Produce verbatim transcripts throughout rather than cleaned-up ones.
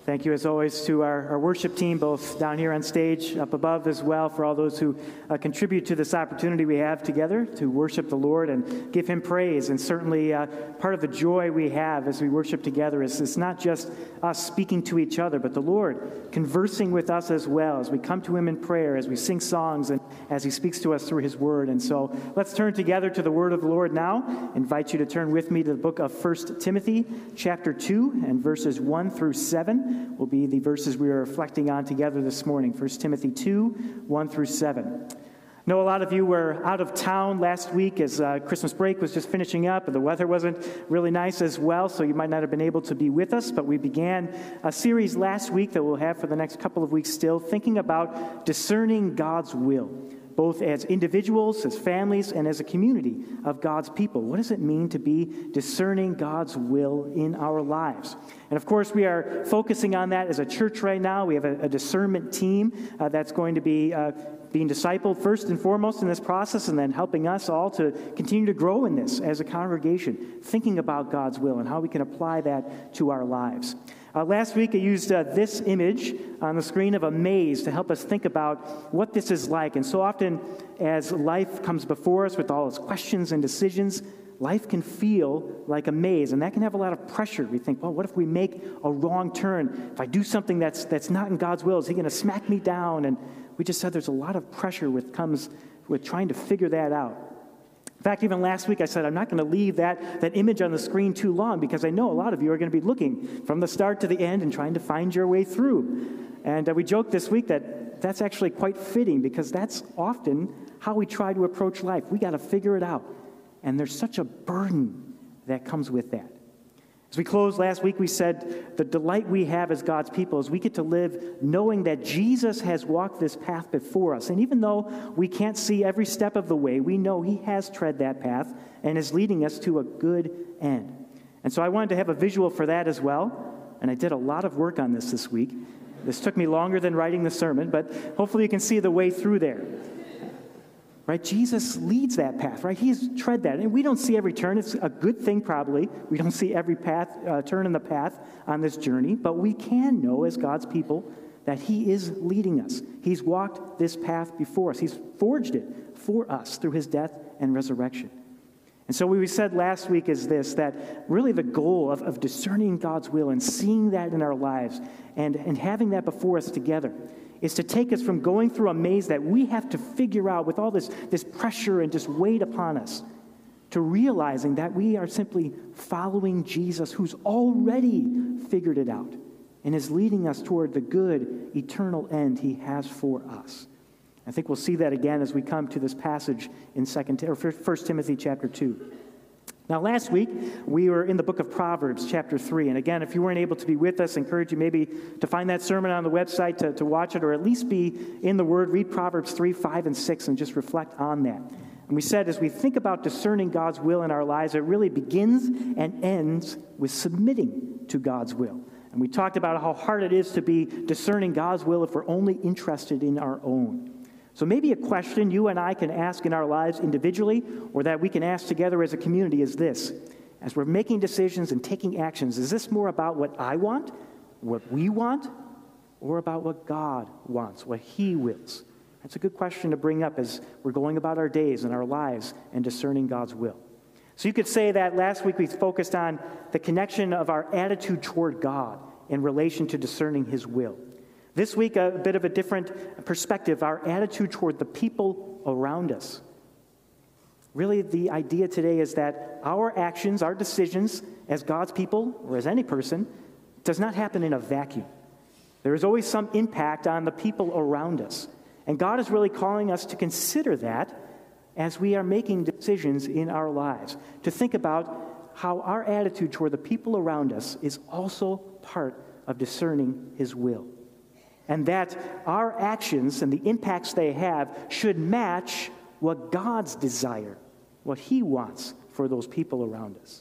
Thank you, as always, to our, our worship team, both down here on stage, up above as well, for all those who uh, contribute to this opportunity we have together to worship the Lord and give Him praise. And certainly uh, part of the joy we have as we worship together is it's not just us speaking to each other, but the Lord conversing with us as well as we come to Him in prayer, as we sing songs, and as He speaks to us through His Word. And so let's turn together to the Word of the Lord now. I invite you to turn with me to the book of First Timothy, chapter two, and verses one through seven. Will be the verses we are reflecting on together this morning. First Timothy two, one through seven. I know a lot of you were out of town last week as uh, Christmas break was just finishing up, and the weather wasn't really nice as well, so you might not have been able to be with us, but we began a series last week that we'll have for the next couple of weeks still, thinking about discerning God's will, both as individuals, as families, and as a community of God's people. What does it mean to be discerning God's will in our lives? And of course, we are focusing on that as a church right now. We have a, a discernment team uh, that's going to be uh, being discipled first and foremost in this process, and then helping us all to continue to grow in this as a congregation, thinking about God's will and how we can apply that to our lives. Uh, last week, I used uh, this image on the screen of a maze to help us think about what this is like. And so often, as life comes before us with all its questions and decisions, life can feel like a maze, and that can have a lot of pressure. We think, well, what if we make a wrong turn? If I do something that's that's not in God's will, is He going to smack me down? And we just said there's a lot of pressure with comes with trying to figure that out. In fact, even last week I said I'm not going to leave that, that image on the screen too long because I know a lot of you are going to be looking from the start to the end and trying to find your way through. And uh, we joked this week that that's actually quite fitting because that's often how we try to approach life. We got to figure it out. And there's such a burden that comes with that. As we closed last week, we said the delight we have as God's people is we get to live knowing that Jesus has walked this path before us. And even though we can't see every step of the way, we know He has tread that path and is leading us to a good end. And so I wanted to have a visual for that as well. And I did a lot of work on this this week. This took me longer than writing the sermon, but hopefully you can see the way through there. Right? Jesus leads that path, right? He's tread that. And we don't see every turn. It's a good thing, probably. We don't see every path, uh, turn in the path on this journey, but we can know as God's people that He is leading us. He's walked this path before us. He's forged it for us through His death and resurrection. And so what we said last week is this, that really the goal of, of discerning God's will and seeing that in our lives and, and having that before us together is to take us from going through a maze that we have to figure out with all this, this pressure and just weight upon us to realizing that we are simply following Jesus, who's already figured it out and is leading us toward the good, eternal end He has for us. I think we'll see that again as we come to this passage in Second or First Timothy chapter two. Now, last week, we were in the book of Proverbs, chapter three. And again, if you weren't able to be with us, I encourage you maybe to find that sermon on the website to, to watch it, or at least be in the Word. Read Proverbs three, five, and six, and just reflect on that. And we said, as we think about discerning God's will in our lives, it really begins and ends with submitting to God's will. And we talked about how hard it is to be discerning God's will if we're only interested in our own. So maybe a question you and I can ask in our lives individually, or that we can ask together as a community, is this. As we're making decisions and taking actions, is this more about what I want, what we want, or about what God wants, what He wills? That's a good question to bring up as we're going about our days and our lives and discerning God's will. So you could say that last week we focused on the connection of our attitude toward God in relation to discerning His will. This week, a bit of a different perspective, our attitude toward the people around us. Really, the idea today is that our actions, our decisions as God's people, or as any person, does not happen in a vacuum. There is always some impact on the people around us. And God is really calling us to consider that as we are making decisions in our lives, to think about how our attitude toward the people around us is also part of discerning His will. And that our actions and the impacts they have should match what God's desire, what He wants for those people around us.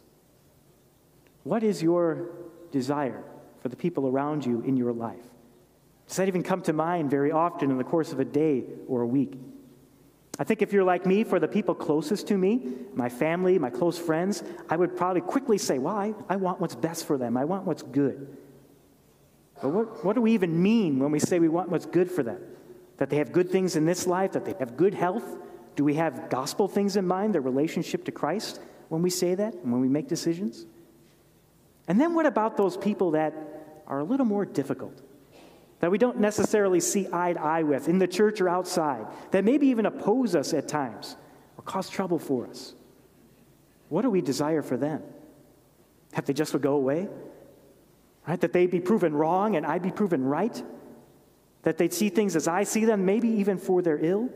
What is your desire for the people around you in your life? Does that even come to mind very often in the course of a day or a week? I think if you're like me, for the people closest to me, my family, my close friends, I would probably quickly say, well, I, I want what's best for them. I want what's good. But what, what do we even mean when we say we want what's good for them? That they have good things in this life, that they have good health? Do we have gospel things in mind, their relationship to Christ, when we say that and when we make decisions? And then what about those people that are a little more difficult, that we don't necessarily see eye to eye with in the church or outside, that maybe even oppose us at times or cause trouble for us? What do we desire for them? That they just would go away? Right? That they be proven wrong and I be proven right? That they'd see things as I see them, maybe even for their ill?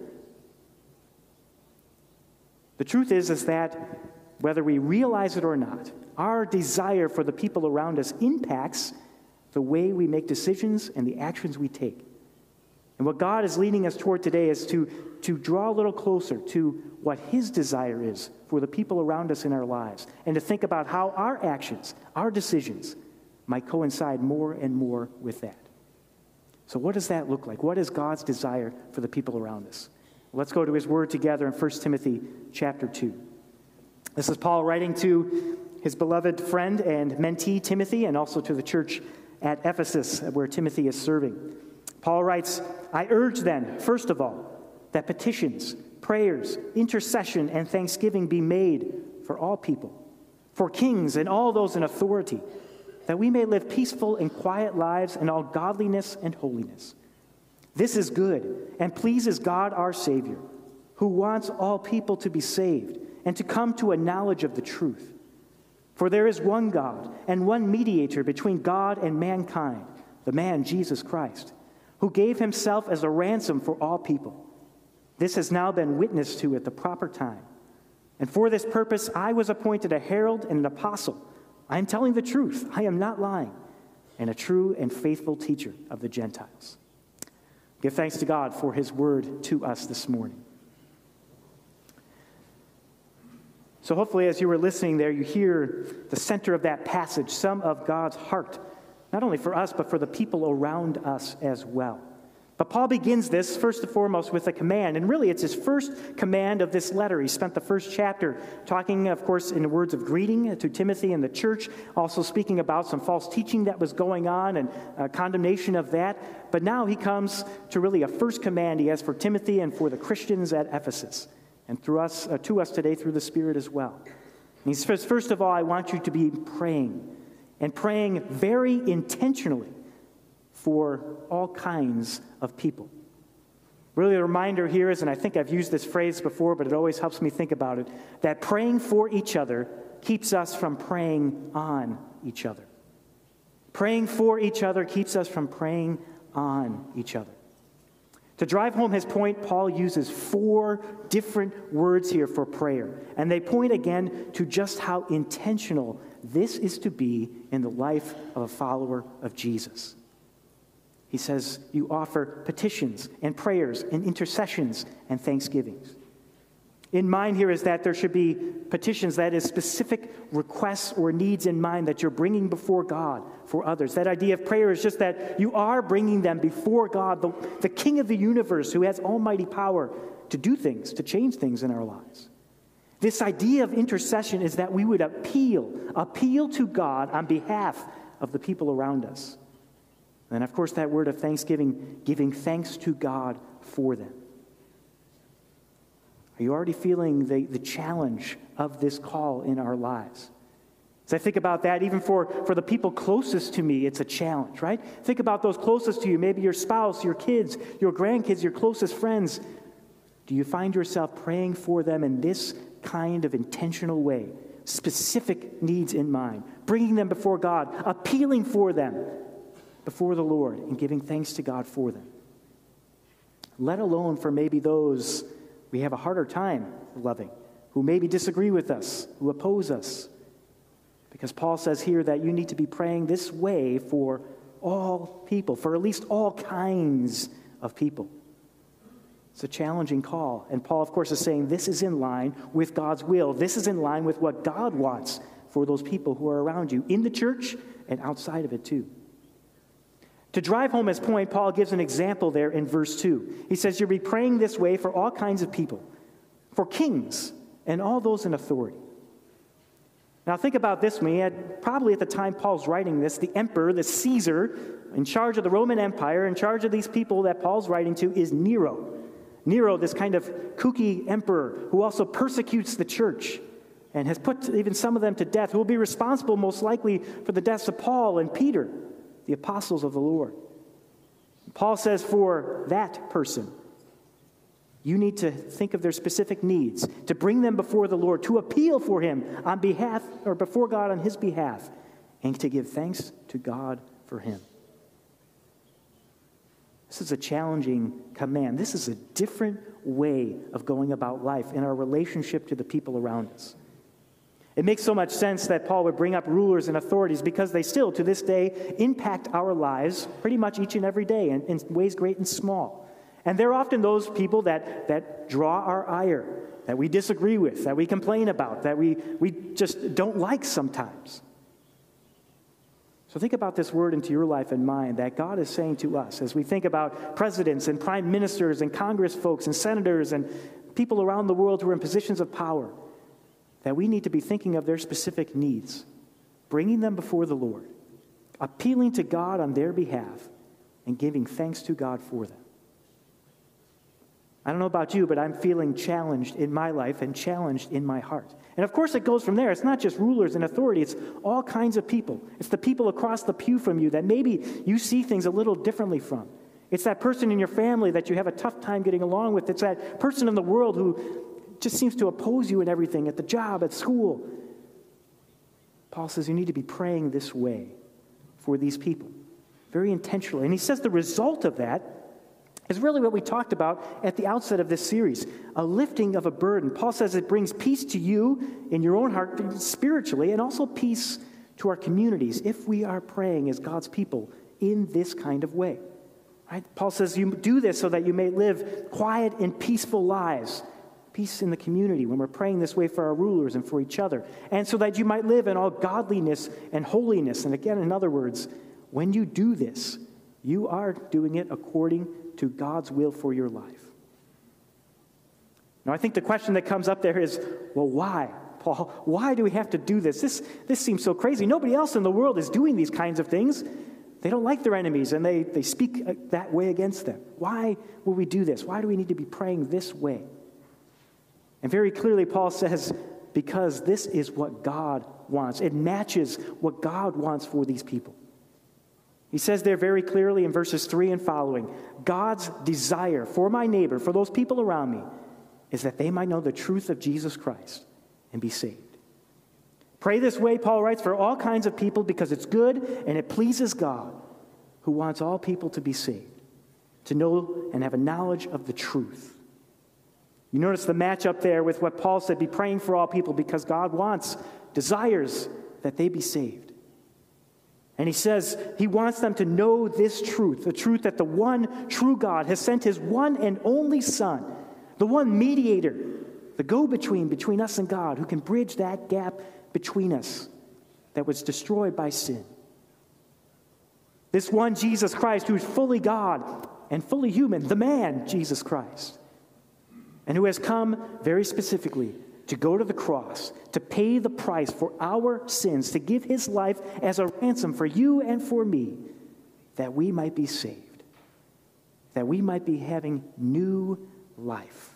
The truth is, is that whether we realize it or not, our desire for the people around us impacts the way we make decisions and the actions we take. And what God is leading us toward today is to, to draw a little closer to what His desire is for the people around us in our lives, and to think about how our actions, our decisions, might coincide more and more with that. So what does that look like? What is God's desire for the people around us? Let's go to His Word together in First Timothy chapter two. This is Paul writing to his beloved friend and mentee Timothy, and also to the church at Ephesus, where Timothy is serving. Paul writes, "I urge then, first of all, that petitions, prayers, intercession, and thanksgiving be made for all people, for kings and all those in authority, that we may live peaceful and quiet lives in all godliness and holiness. This is good and pleases God our Savior, who wants all people to be saved and to come to a knowledge of the truth. For there is one God and one mediator between God and mankind, the man Jesus Christ, who gave himself as a ransom for all people. This has now been witnessed to at the proper time. And for this purpose I was appointed a herald and an apostle. I am telling the truth, I am not lying, and a true and faithful teacher of the Gentiles." Give thanks to God for His word to us this morning. So hopefully as you were listening there, you hear the center of that passage, some of God's heart, not only for us, but for the people around us as well. But Paul begins this, first and foremost, with a command. And really, it's his first command of this letter. He spent the first chapter talking, of course, in words of greeting to Timothy and the church, also speaking about some false teaching that was going on and uh, condemnation of that. But now he comes to really a first command he has for Timothy and for the Christians at Ephesus, and through us, uh, to us today through the Spirit as well. And he says, first of all, I want you to be praying, and praying very intentionally for all kinds of people. Really, the reminder here is, and I think I've used this phrase before, but it always helps me think about it, that praying for each other keeps us from praying on each other. Praying for each other keeps us from praying on each other. To drive home his point, Paul uses four different words here for prayer, and they point again to just how intentional this is to be in the life of a follower of Jesus. He says, you offer petitions and prayers and intercessions and thanksgivings. In mind here is that there should be petitions, that is, specific requests or needs in mind that you're bringing before God for others. That idea of prayer is just that you are bringing them before God, the, the King of the universe, who has almighty power to do things, to change things in our lives. This idea of intercession is that we would appeal, appeal to God on behalf of the people around us. And, of course, that word of thanksgiving, giving thanks to God for them. Are you already feeling the, the challenge of this call in our lives? As I think about that, even for, for the people closest to me, it's a challenge, right? Think about those closest to you, maybe your spouse, your kids, your grandkids, your closest friends. Do you find yourself praying for them in this kind of intentional way, specific needs in mind, bringing them before God, appealing for them before the Lord, and giving thanks to God for them? Let alone for maybe those we have a harder time loving, who maybe disagree with us, who oppose us. Because Paul says here that you need to be praying this way for all people, for at least all kinds of people. It's a challenging call. And Paul, of course, is saying this is in line with God's will. This is in line with what God wants for those people who are around you, in the church and outside of it too. To drive home his point, Paul gives an example there in verse two. He says, you'll be praying this way for all kinds of people, for kings and all those in authority. Now think about this. We had probably at the time Paul's writing this, the emperor, the Caesar, in charge of the Roman Empire, in charge of these people that Paul's writing to, is Nero. Nero, this kind of kooky emperor who also persecutes the church and has put even some of them to death, who will be responsible most likely for the deaths of Paul and Peter, the apostles of the Lord. Paul says for that person, you need to think of their specific needs, to bring them before the Lord, to appeal for him on behalf, or before God on his behalf, and to give thanks to God for him. This is a challenging command. This is a different way of going about life in our relationship to the people around us. It makes so much sense that Paul would bring up rulers and authorities because they still, to this day, impact our lives pretty much each and every day in, in ways great and small. And they're often those people that, that draw our ire, that we disagree with, that we complain about, that we, we just don't like sometimes. So think about this word into your life and mine that God is saying to us as we think about presidents and prime ministers and Congress folks and senators and people around the world who are in positions of power, that we need to be thinking of their specific needs, bringing them before the Lord, appealing to God on their behalf, and giving thanks to God for them. I don't know about you, but I'm feeling challenged in my life and challenged in my heart. And of course it goes from there. It's not just rulers and authority. It's all kinds of people. It's the people across the pew from you that maybe you see things a little differently from. It's that person in your family that you have a tough time getting along with. It's that person in the world who just seems to oppose you in everything, at the job, at school. Paul says you need to be praying this way for these people, very intentionally. And he says the result of that is really what we talked about at the outset of this series, a lifting of a burden. Paul says it brings peace to you in your own heart spiritually, and also peace to our communities if we are praying as God's people in this kind of way. Right? Paul says you do this so that you may live quiet and peaceful lives, peace in the community when we're praying this way for our rulers and for each other, and so that you might live in all godliness and holiness. And again, in other words, when you do this, you are doing it according to God's will for your life. Now, I think the question that comes up there is, well, why, Paul? Why do we have to do this? This, this seems so crazy. Nobody else in the world is doing these kinds of things. They don't like their enemies, and they, they speak that way against them. Why will we do this? Why do we need to be praying this way? And very clearly, Paul says, because this is what God wants. It matches what God wants for these people. He says there very clearly in verses three and following, God's desire for my neighbor, for those people around me, is that they might know the truth of Jesus Christ and be saved. Pray this way, Paul writes, for all kinds of people because it's good and it pleases God, who wants all people to be saved, to know and have a knowledge of the truth. You notice the match up there with what Paul said, be praying for all people because God wants, desires that they be saved. And he says he wants them to know this truth, the truth that the one true God has sent his one and only Son, the one mediator, the go-between between us and God, who can bridge that gap between us that was destroyed by sin. This one Jesus Christ, who is fully God and fully human, the man Jesus Christ, and who has come very specifically to go to the cross, to pay the price for our sins, to give his life as a ransom for you and for me, that we might be saved, that we might be having new life.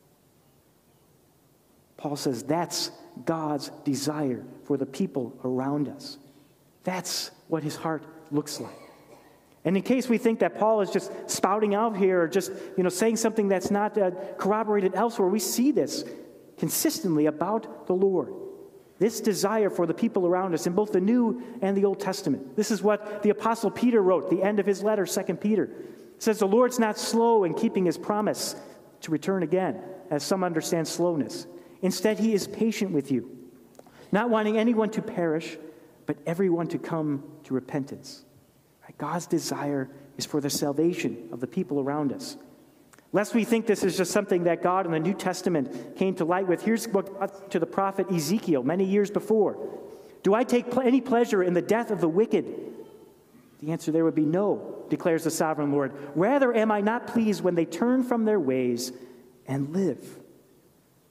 Paul says that's God's desire for the people around us. That's what his heart looks like. And in case we think that Paul is just spouting out here or just, you know, saying something that's not uh, corroborated elsewhere, we see this consistently about the Lord. This desire for the people around us in both the New and the Old Testament. This is what the Apostle Peter wrote, the end of his letter, Second Peter. It says, the Lord's not slow in keeping his promise to return again, as some understand slowness. Instead, he is patient with you, not wanting anyone to perish, but everyone to come to repentance. Right? God's desire is for the salvation of the people around us. Lest we think this is just something that God in the New Testament came to light with, here's what God to the prophet Ezekiel many years before. Do I take pl- any pleasure in the death of the wicked? The answer there would be no, declares the sovereign Lord. Rather am I not pleased when they turn from their ways and live.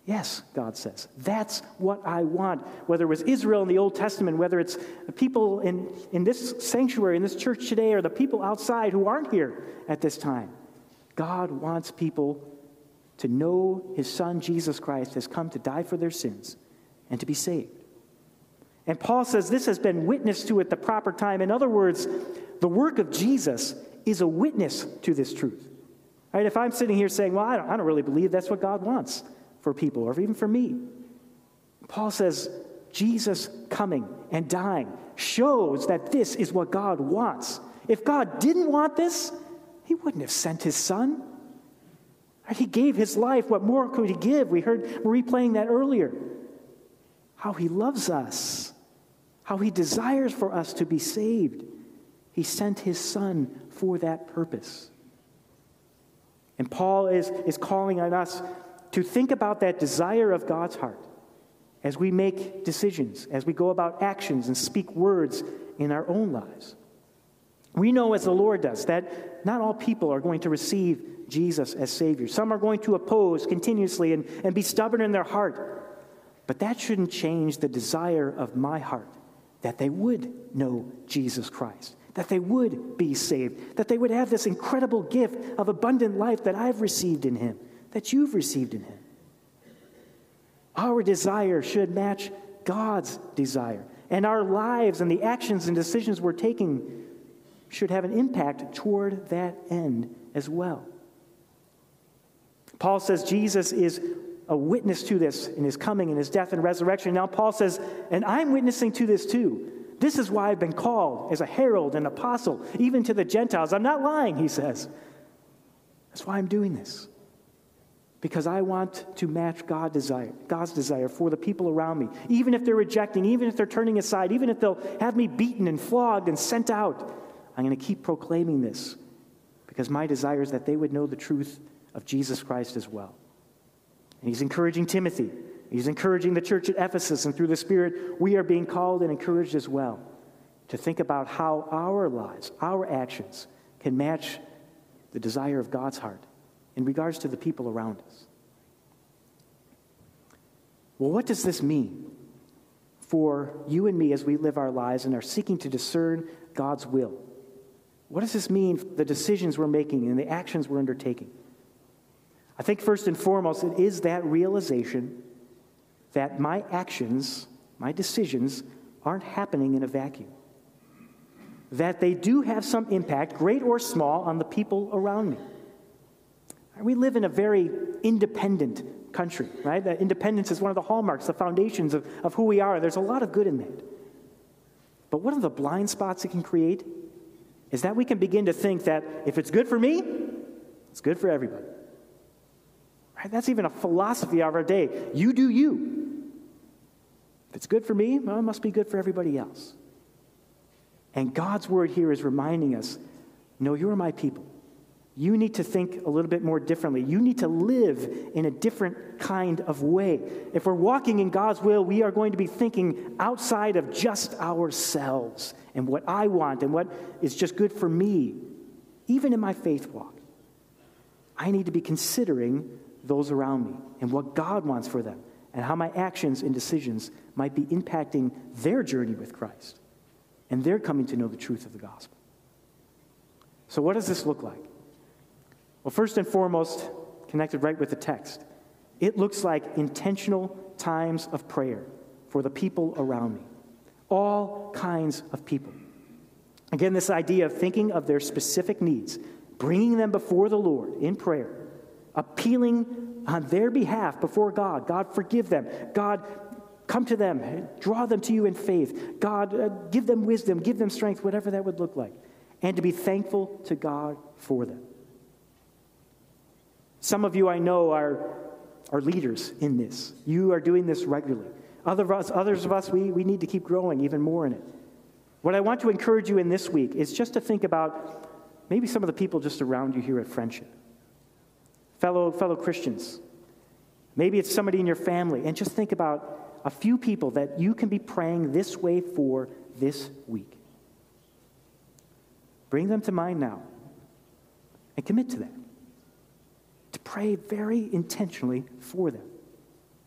Yes, God says, that's what I want. Whether it was Israel in the Old Testament, whether it's the people in, in this sanctuary, in this church today, or the people outside who aren't here at this time, God wants people to know his Son, Jesus Christ, has come to die for their sins and to be saved. And Paul says this has been witnessed to at the proper time. In other words, the work of Jesus is a witness to this truth. Right? If I'm sitting here saying, well, I don't, I don't really believe that's what God wants for people, or even for me, Paul says Jesus coming and dying shows that this is what God wants. If God didn't want this, he wouldn't have sent his Son. Right? He gave his life. What more could he give? We heard Marie playing that earlier. How he loves us, how he desires for us to be saved. He sent his Son for that purpose. And Paul is, is calling on us to think about that desire of God's heart as we make decisions, as we go about actions and speak words in our own lives. We know, as the Lord does, that not all people are going to receive Jesus as Savior. Some are going to oppose continuously and, and be stubborn in their heart. But that shouldn't change the desire of my heart that they would know Jesus Christ, that they would be saved, that they would have this incredible gift of abundant life that I've received in him, that you've received in him. Our desire should match God's desire. And our lives and the actions and decisions we're taking should have an impact toward that end as well. Paul says Jesus is a witness to this in his coming and his death and resurrection. Now Paul says, and I'm witnessing to this too. This is why I've been called as a herald and apostle, even to the Gentiles. I'm not lying, he says. That's why I'm doing this. Because I want to match God's desire, God's desire for the people around me. Even if they're rejecting, even if they're turning aside, even if they'll have me beaten and flogged and sent out, I'm going to keep proclaiming this. Because my desire is that they would know the truth of Jesus Christ as well. And he's encouraging Timothy. He's encouraging the church at Ephesus, and through the Spirit, we are being called and encouraged as well to think about how our lives, our actions, can match the desire of God's heart in regards to the people around us. Well, what does this mean for you and me as we live our lives and are seeking to discern God's will? What does this mean for the decisions we're making and the actions we're undertaking? I think first and foremost, it is that realization that my actions, my decisions, aren't happening in a vacuum. That they do have some impact, great or small, on the people around me. We live in a very independent country, right? That independence is one of the hallmarks, the foundations of, of who we are. There's a lot of good in that. But one of the blind spots it can create is that we can begin to think that if it's good for me, it's good for everybody. Right? That's even a philosophy of our day. You do you. If it's good for me, well, it must be good for everybody else. And God's word here is reminding us, no, you are my people. You need to think a little bit more differently. You need to live in a different kind of way. If we're walking in God's will, we are going to be thinking outside of just ourselves and what I want and what is just good for me. Even in my faith walk, I need to be considering those around me and what God wants for them and how my actions and decisions might be impacting their journey with Christ and their coming to know the truth of the gospel. So what does this look like? Well, first and foremost, connected right with the text, it looks like intentional times of prayer for the people around me. All kinds of people. Again, this idea of thinking of their specific needs, bringing them before the Lord in prayer, appealing on their behalf before God. God, forgive them. God, come to them. Draw them to you in faith. God, uh, give them wisdom. Give them strength, whatever that would look like. And to be thankful to God for them. Some of you I know are, are leaders in this. You are doing this regularly. Other of us, others of us, we, we need to keep growing even more in it. What I want to encourage you in this week is just to think about maybe some of the people just around you here at Friendship. Fellow, fellow Christians. Maybe it's somebody in your family. And just think about a few people that you can be praying this way for this week. Bring them to mind now and commit to that. To pray very intentionally for them.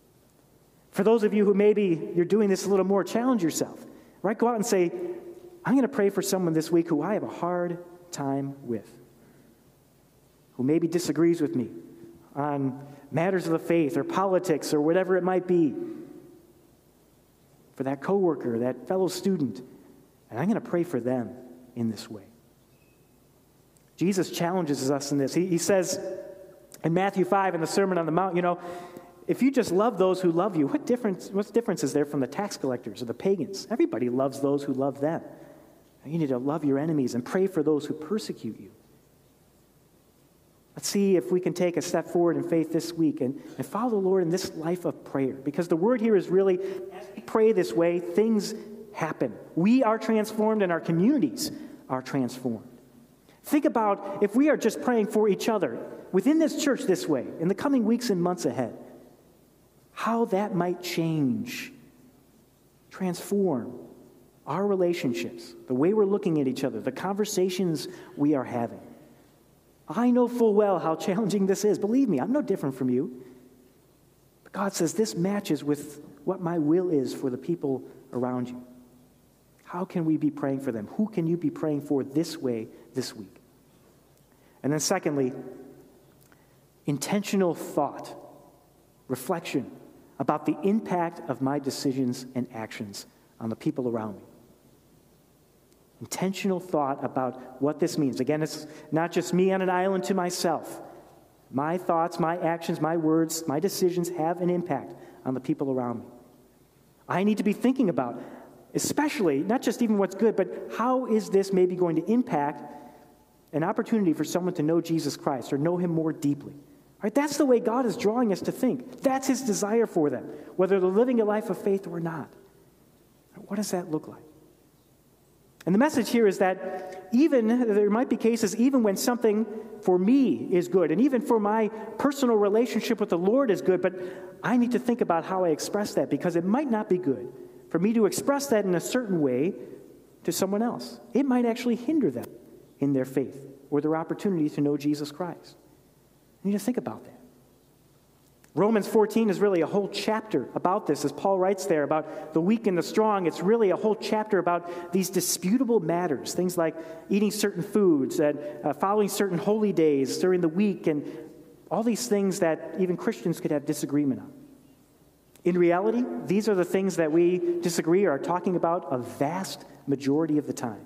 For those of you who maybe you're doing this a little more, challenge yourself, right? Go out and say, I'm going to pray for someone this week who I have a hard time with, who maybe disagrees with me on matters of the faith or politics or whatever it might be. For that coworker, that fellow student, and I'm going to pray for them in this way. Jesus challenges us in this. He, he says in Matthew five in the Sermon on the Mount, you know, if you just love those who love you, what difference, what difference is there from the tax collectors or the pagans? Everybody loves those who love them. You need to love your enemies and pray for those who persecute you. Let's see if we can take a step forward in faith this week and, and follow the Lord in this life of prayer. Because the word here is really, as we pray this way, things happen. We are transformed and our communities are transformed. Think about if we are just praying for each other within this church this way in the coming weeks and months ahead, how that might change, transform our relationships, the way we're looking at each other, the conversations we are having. I know full well how challenging this is. Believe me, I'm no different from you. But God says this matches with what my will is for the people around you. How can we be praying for them? Who can you be praying for this way this week? And then secondly, intentional thought, reflection about the impact of my decisions and actions on the people around me. Intentional thought about what this means. Again, it's not just me on an island to myself. My thoughts, my actions, my words, my decisions have an impact on the people around me. I need to be thinking about, especially, not just even what's good, but how is this maybe going to impact an opportunity for someone to know Jesus Christ or know him more deeply. Right? That's the way God is drawing us to think. That's his desire for them, whether they're living a life of faith or not. What does that look like? And the message here is that even, there might be cases even when something for me is good, and even for my personal relationship with the Lord is good, but I need to think about how I express that, because it might not be good for me to express that in a certain way to someone else. It might actually hinder them in their faith or their opportunity to know Jesus Christ. You need to think about that. Romans fourteen is really a whole chapter about this, as Paul writes there, about the weak and the strong. It's really a whole chapter about these disputable matters, things like eating certain foods, and uh, following certain holy days during the week, and all these things that even Christians could have disagreement on. In reality, these are the things that we disagree or are talking about a vast majority of the time.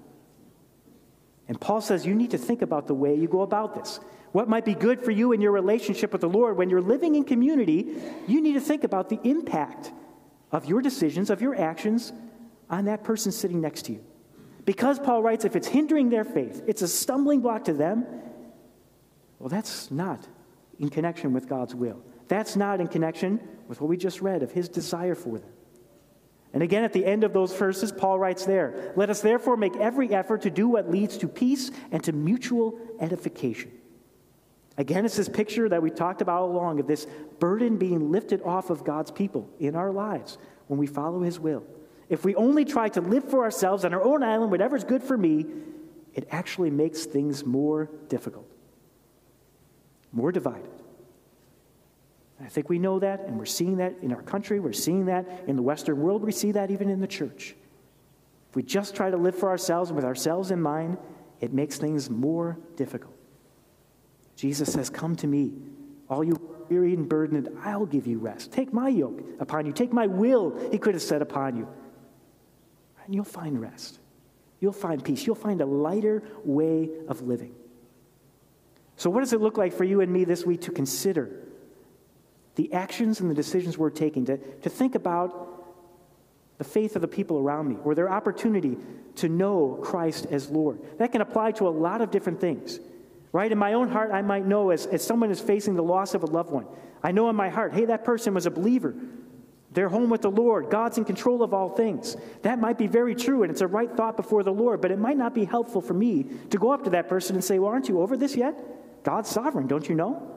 And Paul says you need to think about the way you go about this. What might be good for you in your relationship with the Lord when you're living in community, you need to think about the impact of your decisions, of your actions on that person sitting next to you. Because Paul writes, if it's hindering their faith, it's a stumbling block to them, well, that's not in connection with God's will. That's not in connection with what we just read of his desire for them. And again, at the end of those verses, Paul writes there, let us therefore make every effort to do what leads to peace and to mutual edification. Again, it's this picture that we talked about all along of this burden being lifted off of God's people in our lives when we follow his will. If we only try to live for ourselves on our own island, whatever's good for me, it actually makes things more difficult, more divided. And I think we know that, and we're seeing that in our country. We're seeing that in the Western world. We see that even in the church. If we just try to live for ourselves and with ourselves in mind, it makes things more difficult. Jesus says, come to me, all you weary and burdened, I'll give you rest. Take my yoke upon you. Take my will, he could have said, upon you. And you'll find rest. You'll find peace. You'll find a lighter way of living. So what does it look like for you and me this week to consider the actions and the decisions we're taking, to, to think about the faith of the people around me, or their opportunity to know Christ as Lord? That can apply to a lot of different things. Right? In my own heart, I might know as, as someone is facing the loss of a loved one, I know in my heart, hey, that person was a believer. They're home with the Lord. God's in control of all things. That might be very true, and it's a right thought before the Lord, but it might not be helpful for me to go up to that person and say, well, aren't you over this yet? God's sovereign, don't you know?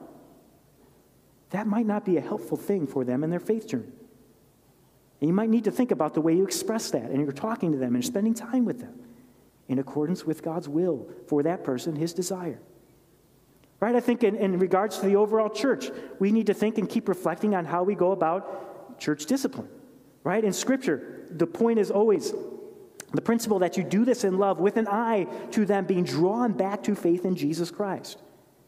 That might not be a helpful thing for them in their faith journey. And you might need to think about the way you express that, and you're talking to them and spending time with them in accordance with God's will for that person, his desire. Right? I think in, in regards to the overall church, we need to think and keep reflecting on how we go about church discipline, right? In Scripture, the point is always the principle that you do this in love with an eye to them being drawn back to faith in Jesus Christ.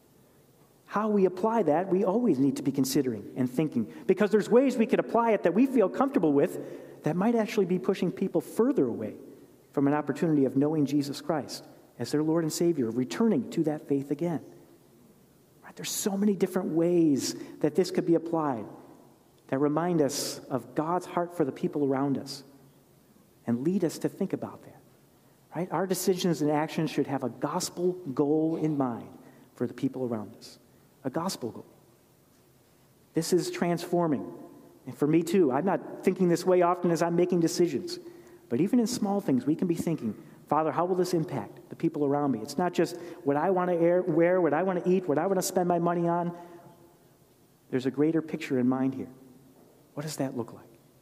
How we apply that, we always need to be considering and thinking, because there's ways we could apply it that we feel comfortable with that might actually be pushing people further away from an opportunity of knowing Jesus Christ as their Lord and Savior, returning to that faith again. Right? There's so many different ways that this could be applied that remind us of God's heart for the people around us and lead us to think about that. Right? Our decisions and actions should have a gospel goal in mind for the people around us. A gospel goal. This is transforming. And for me too, I'm not thinking this way often as I'm making decisions. But even in small things, we can be thinking, Father, how will this impact the people around me? It's not just what I want to wear, what I want to eat, what I want to spend my money on. There's a greater picture in mind here. What does that look like?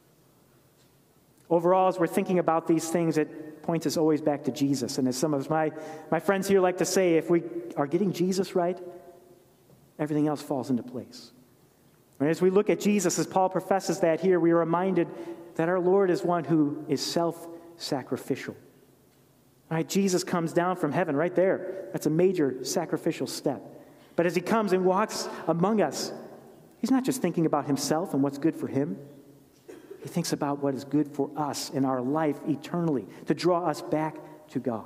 Overall, as we're thinking about these things, it points us always back to Jesus. And as some of my, my friends here like to say, if we are getting Jesus right, everything else falls into place. And as we look at Jesus, as Paul professes that here, we are reminded that our Lord is one who is self-sacrificial. Right? Jesus comes down from heaven right there. That's a major sacrificial step. But as he comes and walks among us, he's not just thinking about himself and what's good for him. He thinks about what is good for us in our life eternally, to draw us back to God.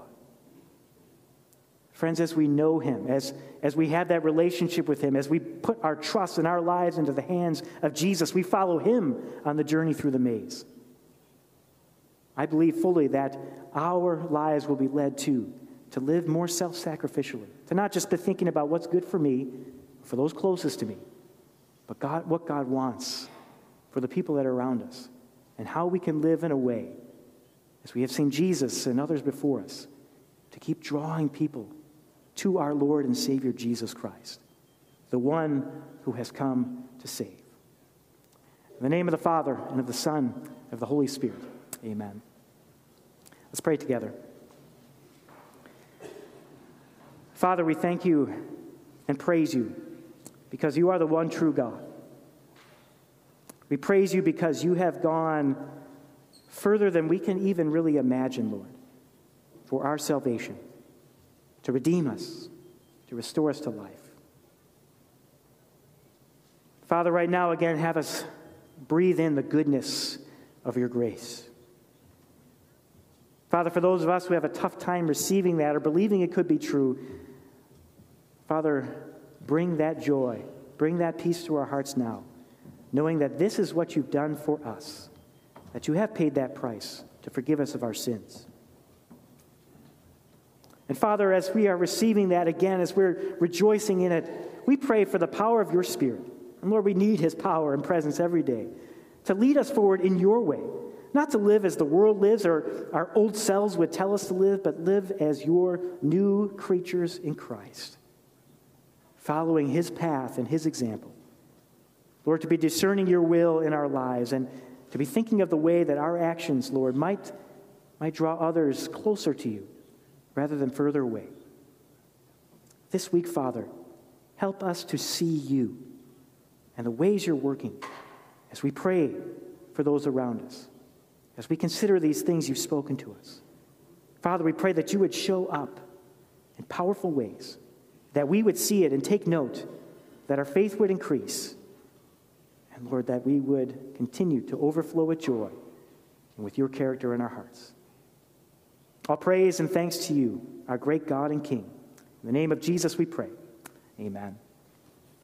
Friends, as we know him, as, as we have that relationship with him, as we put our trust and our lives into the hands of Jesus, we follow him on the journey through the maze. I believe fully that our lives will be led to, to live more self-sacrificially, to not just be thinking about what's good for me, for those closest to me, but God, what God wants for the people that are around us, and how we can live in a way, as we have seen Jesus and others before us, to keep drawing people to our Lord and Savior Jesus Christ, the one who has come to save. In the name of the Father, and of the Son, and of the Holy Spirit, amen. Let's pray together. Father, we thank you and praise you because you are the one true God. We praise you because you have gone further than we can even really imagine, Lord, for our salvation, to redeem us, to restore us to life. Father, right now, again, have us breathe in the goodness of your grace. Father, for those of us who have a tough time receiving that or believing it could be true, Father, bring that joy, bring that peace to our hearts now, knowing that this is what you've done for us, that you have paid that price to forgive us of our sins. And Father, as we are receiving that again, as we're rejoicing in it, we pray for the power of your Spirit. And Lord, we need his power and presence every day to lead us forward in your way, not to live as the world lives or our old selves would tell us to live, but live as your new creatures in Christ, following his path and his example. Lord, to be discerning your will in our lives and to be thinking of the way that our actions, Lord, might, might draw others closer to you rather than further away. This week, Father, help us to see you and the ways you're working as we pray for those around us, as we consider these things you've spoken to us. Father, we pray that you would show up in powerful ways, that we would see it and take note, that our faith would increase, and Lord, that we would continue to overflow with joy and with your character in our hearts. All praise and thanks to you, our great God and King. In the name of Jesus we pray. Amen.